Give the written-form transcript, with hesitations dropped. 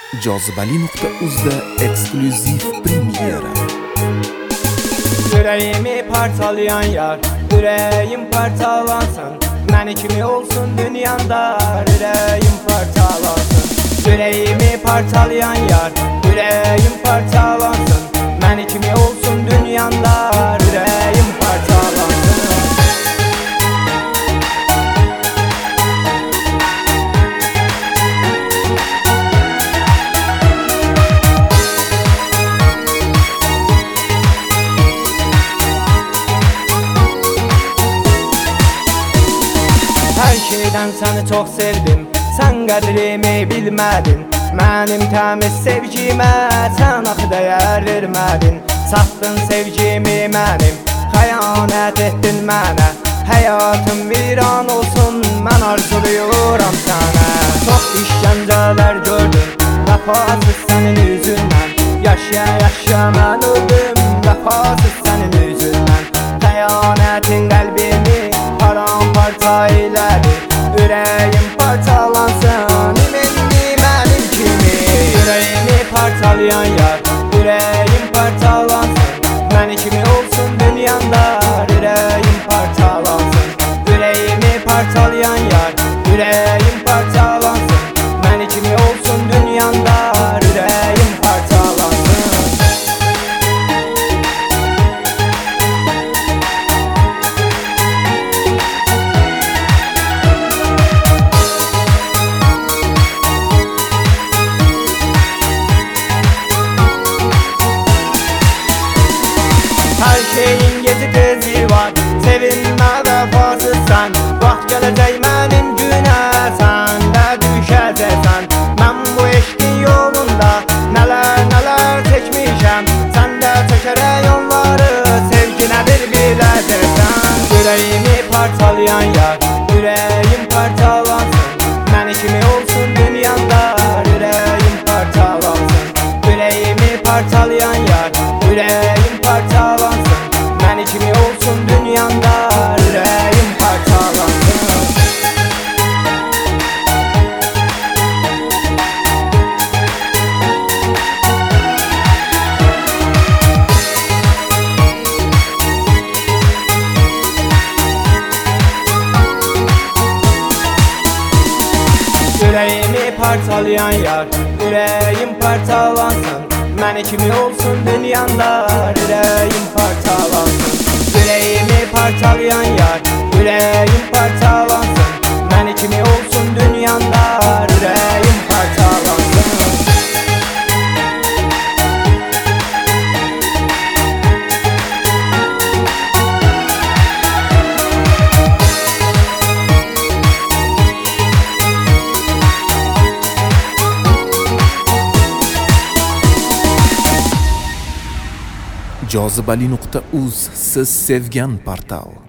Jozibali.uz'da eksklyuziv premyera. Yüreğimi parçalayan yar, yüreğim parçalansın. Məni kimi olsun dünyanda, yüreğim parçalansın. Yüreğimi parçalayan yar, yüreğim parçalansın. Məni kimi olsun dünyanda, yüreğim parçalansın. Her şeyden seni çok sevdim, sen qədrimi bilmədin. Mənim təmiz sevgimə sən axı dəyər vermədin. Satdın sevgimi mənim, xəyanət etdin mənə. Həyatım viran olsun, mən arzuluyuram sənə. Çox işgəncələr gördüm, vəfasız sənin üzündən. Yaşa mən öldüm, vəfasız sənin üzündən. Xəyanətin qəlbimi paramparça elədi. Ürəyim parçalansın, indi mənim kimi. Ürəyimi parçalayan yar, ürəyim parçalansın. Məni kimi olsun dünyanda, ürəyim parçalansın. Ürəyimi parçalayan yar, ürəyim parçalansın. Məni kimi olsun dünyanda, ürəyim parçalansın. Her şeyin gezi tezi var, sevinme vefasızsan. Vaxt gələcək mənim günə, sən də düşəcəksən. Mən bu eşqin yolunda nələr çəkmişəm. Sən də çəkərək onları, sevginə bir biləcəksən. Ürəyimi parçalayan yar, ürəyim parçalansın. Məni kimi olsun dünyanda, ürəyim parçalansın. Ürəyimi parçalayan yar, ürəyim parçalansın. Məni kimi olsun dünyanda, ürəyim parçalansın. Ürəyimi parçalayan yar, ürəyim parçalansın. Məni kimi olsun dünyanda, ürəyim parçalansın. Ürəyimi parçalayan yar, ürəyim parçalansın. Məni kimi olsun dünyanda, ürəyim parçalansın. Jozibali.uz, siz sevgan portal.